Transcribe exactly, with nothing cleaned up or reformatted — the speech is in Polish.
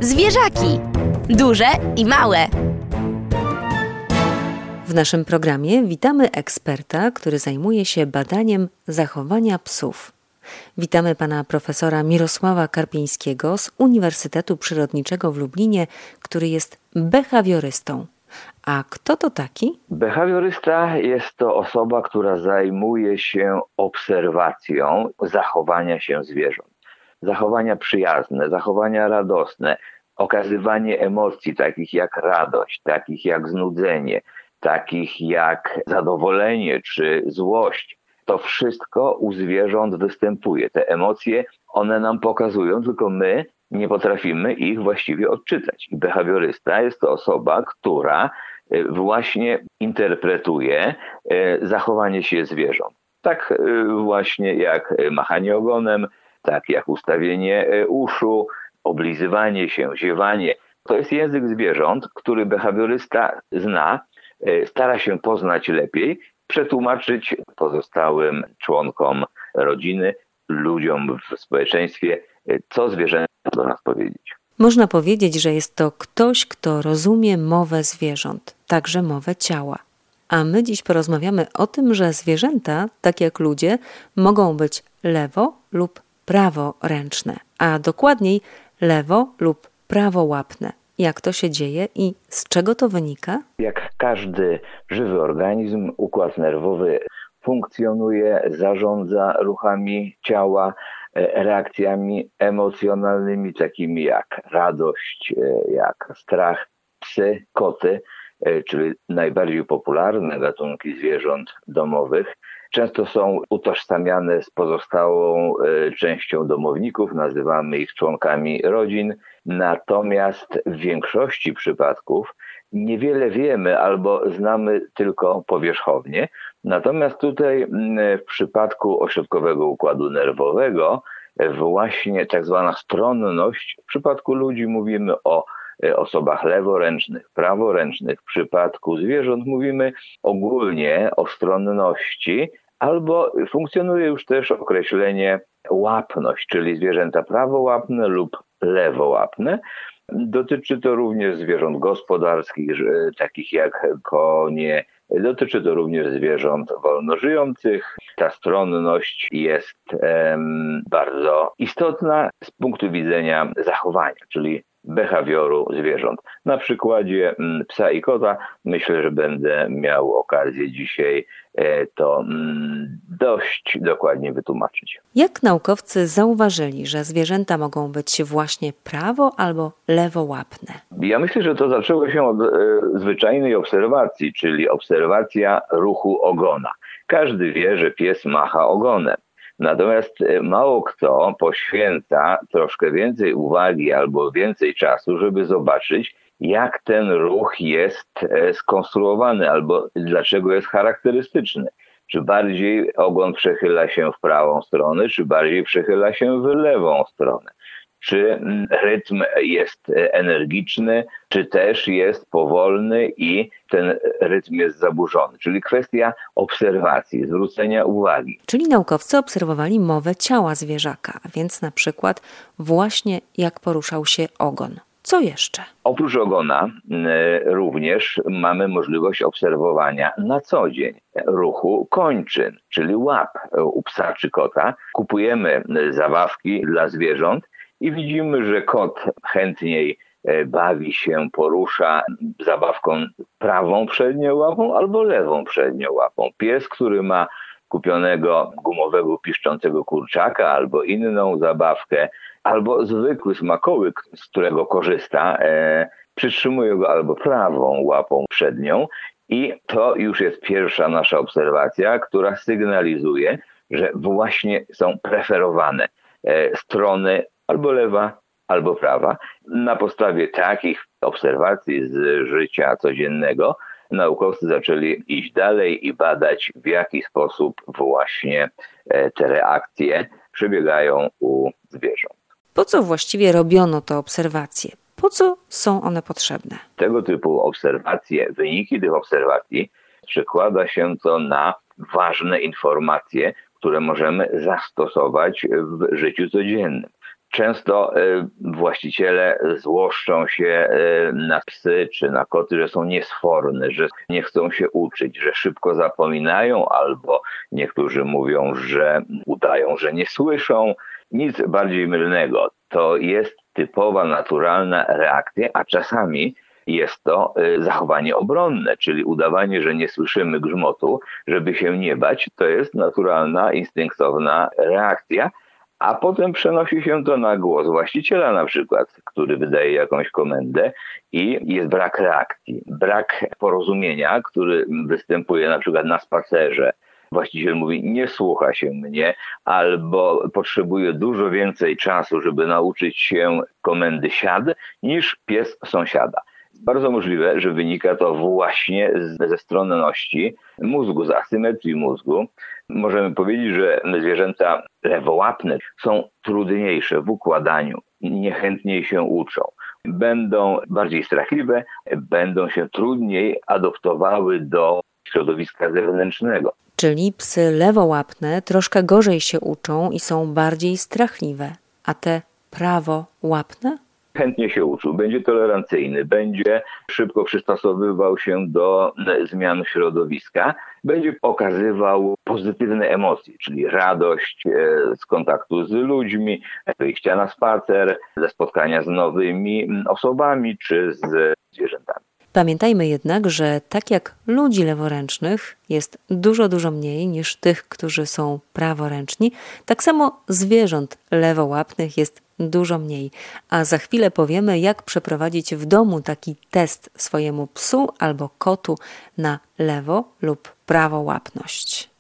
Zwierzaki. Duże i małe. W naszym programie witamy eksperta, który zajmuje się badaniem zachowania psów. Witamy pana profesora Mirosława Karpińskiego z Uniwersytetu Przyrodniczego w Lublinie, który jest behawiorystą. A kto to taki? Behawiorysta jest to osoba, która zajmuje się obserwacją zachowania się zwierząt. Zachowania przyjazne, zachowania radosne, okazywanie emocji takich jak radość, takich jak znudzenie, takich jak zadowolenie czy złość. To wszystko u zwierząt występuje. Te emocje, one nam pokazują, tylko my nie potrafimy ich właściwie odczytać. I behawiorysta jest to osoba, która właśnie interpretuje zachowanie się zwierząt. Tak właśnie jak machanie ogonem, tak jak ustawienie uszu, oblizywanie się, ziewanie. To jest język zwierząt, który behawiorysta zna, stara się poznać lepiej, przetłumaczyć pozostałym członkom rodziny, ludziom w społeczeństwie, co zwierzęta do nas powiedzieć. Można powiedzieć, że jest to ktoś, kto rozumie mowę zwierząt, także mowę ciała. A my dziś porozmawiamy o tym, że zwierzęta, tak jak ludzie, mogą być lewo lub praworęczne, a dokładniej lewo lub prawołapne. Jak to się dzieje i z czego to wynika? Jak każdy żywy organizm, układ nerwowy funkcjonuje, zarządza ruchami ciała, reakcjami emocjonalnymi, takimi jak radość, jak strach. Psy, koty, czyli najbardziej popularne gatunki zwierząt domowych, często są utożsamiane z pozostałą częścią domowników, nazywamy ich członkami rodzin, natomiast w większości przypadków niewiele wiemy albo znamy tylko powierzchownie. Natomiast tutaj w przypadku ośrodkowego układu nerwowego właśnie tak zwana stronność, w przypadku ludzi mówimy o osobach leworęcznych, praworęcznych, w przypadku zwierząt mówimy ogólnie o stronności, albo funkcjonuje już też określenie łapność, czyli zwierzęta prawołapne lub lewołapne. Dotyczy to również zwierząt gospodarskich, takich jak konie, dotyczy to również zwierząt wolnożyjących. Ta stronność jest em, bardzo istotna z punktu widzenia zachowania, czyli behawioru zwierząt. Na przykładzie psa i kota myślę, że będę miał okazję dzisiaj to dość dokładnie wytłumaczyć. Jak naukowcy zauważyli, że zwierzęta mogą być właśnie prawo- albo lewołapne? Ja myślę, że to zaczęło się od e, zwyczajnej obserwacji, czyli obserwacja ruchu ogona. Każdy wie, że pies macha ogonem. Natomiast mało kto poświęca troszkę więcej uwagi albo więcej czasu, żeby zobaczyć, jak ten ruch jest skonstruowany albo dlaczego jest charakterystyczny. Czy bardziej ogon przechyla się w prawą stronę, czy bardziej przechyla się w lewą stronę. Czy rytm jest energiczny, czy też jest powolny i ten rytm jest zaburzony. Czyli kwestia obserwacji, zwrócenia uwagi. Czyli naukowcy obserwowali mowę ciała zwierzaka, a więc na przykład właśnie jak poruszał się ogon. Co jeszcze? Oprócz ogona y, również mamy możliwość obserwowania na co dzień ruchu kończyn, czyli łap u psa czy kota. Kupujemy zabawki dla zwierząt i widzimy, że kot chętniej bawi się, porusza zabawką prawą przednią łapą albo lewą przednią łapą. Pies, który ma kupionego gumowego piszczącego kurczaka albo inną zabawkę, albo zwykły smakołyk, z którego korzysta, e, przytrzymuje go albo prawą łapą przednią i to już jest pierwsza nasza obserwacja, która sygnalizuje, że właśnie są preferowane e, strony albo lewa, albo prawa. Na podstawie takich obserwacji z życia codziennego naukowcy zaczęli iść dalej i badać, w jaki sposób właśnie te reakcje przebiegają u zwierząt. Po co właściwie robiono te obserwacje? Po co są one potrzebne? Tego typu obserwacje, wyniki tych obserwacji przekłada się to na ważne informacje, które możemy zastosować w życiu codziennym. Często właściciele złoszczą się na psy czy na koty, że są niesforne, że nie chcą się uczyć, że szybko zapominają, albo niektórzy mówią, że udają, że nie słyszą. Nic bardziej mylnego. To jest typowa, naturalna reakcja, a czasami jest to zachowanie obronne, czyli udawanie, że nie słyszymy grzmotu, żeby się nie bać. To jest naturalna, instynktowna reakcja. A potem przenosi się to na głos właściciela na przykład, który wydaje jakąś komendę i jest brak reakcji, brak porozumienia, który występuje na przykład na spacerze. Właściciel mówi, nie słucha się mnie, albo potrzebuje dużo więcej czasu, żeby nauczyć się komendy siad, niż pies sąsiada. Bardzo możliwe, że wynika to właśnie ze stronności mózgu, z asymetrii mózgu. Możemy powiedzieć, że zwierzęta lewołapne są trudniejsze w układaniu, niechętniej się uczą. Będą bardziej strachliwe, będą się trudniej adoptowały do środowiska zewnętrznego. Czyli psy lewołapne troszkę gorzej się uczą i są bardziej strachliwe, a te prawołapne? Chętnie się uczył, będzie tolerancyjny, będzie szybko przystosowywał się do zmian środowiska, będzie okazywał pozytywne emocje, czyli radość z kontaktu z ludźmi, wyjścia na spacer, ze spotkania z nowymi osobami czy z zwierzętami. Pamiętajmy jednak, że tak jak ludzi leworęcznych jest dużo, dużo mniej niż tych, którzy są praworęczni, tak samo zwierząt lewołapnych jest dużo mniej. A za chwilę powiemy, jak przeprowadzić w domu taki test swojemu psu albo kotu na lewo lub prawołapność.